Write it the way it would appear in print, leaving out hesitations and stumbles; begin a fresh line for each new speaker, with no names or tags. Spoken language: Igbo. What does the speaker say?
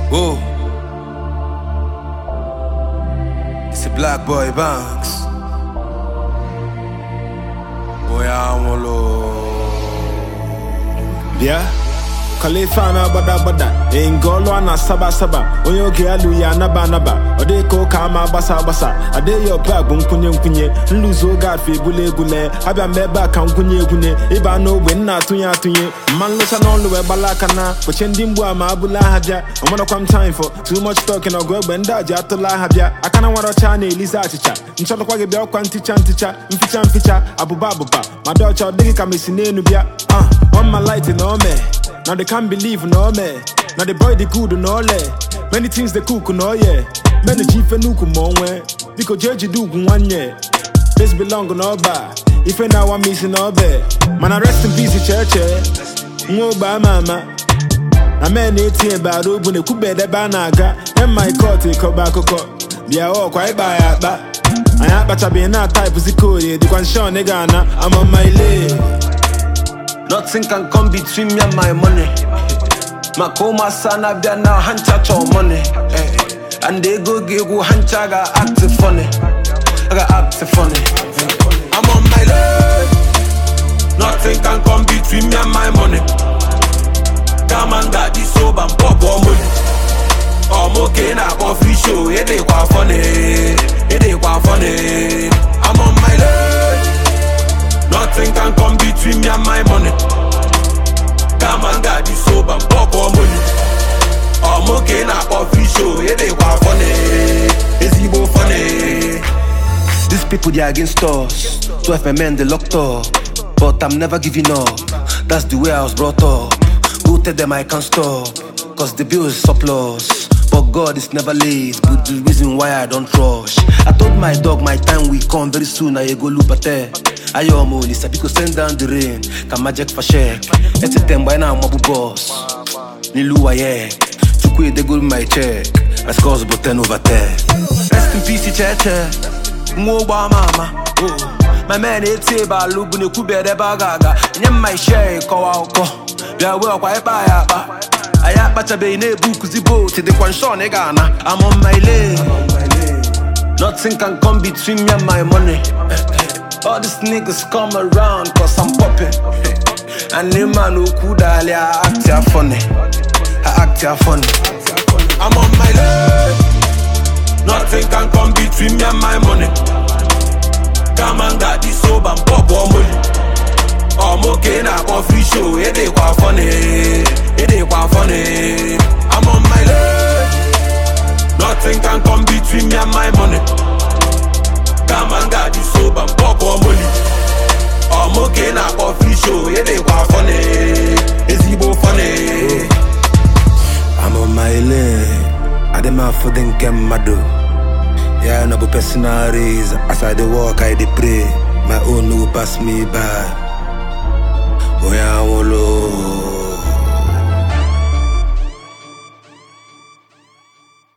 Whoa. It's a Black Boy Banks. Boy, I want
Yeah. Kalifana bada Ingolo ana saba Onyo ke alu ya naba Ode ko kama basa Ade yo bag bunkunye Nluzo God fi gule Abia meba ka nkunye Iba no win na tunye Man lusa no luwe balakana Kochendi mbwa ma abula habia Omona kwam time for Too much talking or go benda jatola habia Akana waro chane Eliza chicha Nchoto kwa gebia kwa nticha Mficha Abuba Madocha digi kamisine nubia On my light no me Now they can't believe no me. Now the boy the good no le. Many things they cook no yeah. Many chief and nuku monwe. Diko judge do one year. This belong no ba. If I now I'm missing no be. Man I rest in peace church. Ngo ba mama. Na men 18 ba do bu ne kube de ba naga. Em my court ko ba koko. Bia o kwa ba ya ba. Aya ba chabe na type zikore. Di kwan show nigga na. I'm on my lane.
Nothing can come between me and my money. Makoma sana bia now hancha cho money. And they go give you hancha ga act funny. I got act funny. I'm on my lane. Nothing can come between me and my money. Come and got this soap and pop on money. I'm okay now coffee show. It ain't quite funny. I'm on my lane. Nothing can come between me and my money. Come and got this soap and pop on money. I'm okay now coffee show. It ain't quite funny. It's even funny. These people they are against us. 12 men they locked up. But I'm never giving up. That's the way I was brought up. Go tell them I can't stop. Cause the bill is surplus. But God is never late. But the reason why I don't rush. I told my dog my time will come very soon. I go look at it. Ayo mo ni sabi ko send down the rain. Kama Jack for check. Ete temba na mabu boss. Ni luwa ye. Chukwe de go my check. I scores but 10 over 10. Rest in peace cheche. Ngo ba mama. My man ete ba lubu ne kube de bagaga. Nyem my share ko wa ko. Bia we kwa e ba ya ba. Aya bacha be ne book zibo. Te de kwan show nigga na. I'm on my lane. Nothing can come between me and my money. All these niggas come around cause I'm poppin'. And the man who could I act ya funny. I'm on my lane. Nothing can come between me and my money. Come and got this soap and pop on money. I'm okay now coffee show. It ain't quite funny. I'm on my lane. Nothing can come between me and my money. Come and got this soap and pop on money. I'm okay now coffee show. It ain't quite funny. It's even funny. I'm on my lane. I demand for them get mad. Yeah, no personal reason. As I dey walk, I dey pray. My own will pass me by. Oh yeah,